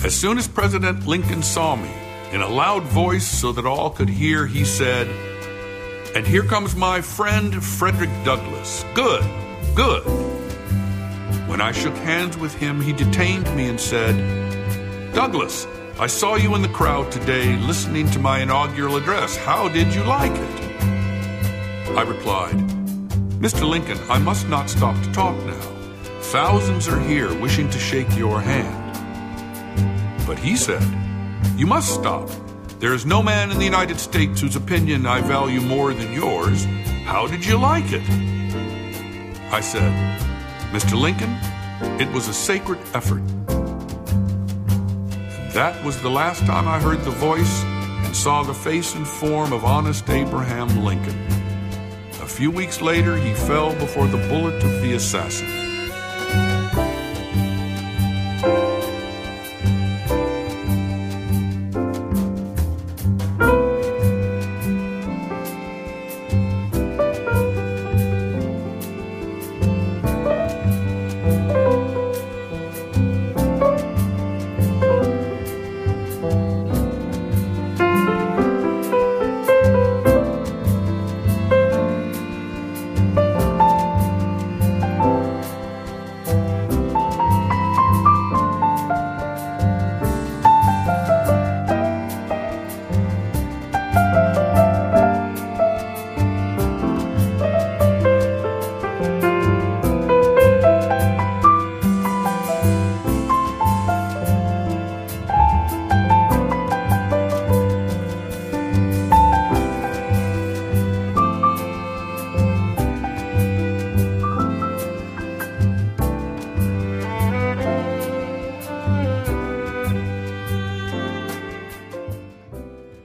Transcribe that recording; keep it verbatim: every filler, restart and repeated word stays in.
As soon as President Lincoln saw me, in a loud voice so that all could hear, he said, "And here comes my friend Frederick Douglass. Good, good." When I shook hands with him, he detained me and said, "Douglass, I saw you in the crowd today listening to my inaugural address. How did you like it?" I replied, "Mister Lincoln, I must not stop to talk now. Thousands are here wishing to shake your hand." But he said, "You must stop. There is no man in the United States whose opinion I value more than yours. How did you like it?" I said, "Mister Lincoln, it was a sacred effort." And that was the last time I heard the voice and saw the face and form of honest Abraham Lincoln. A few weeks later, he fell before the bullet of the assassin.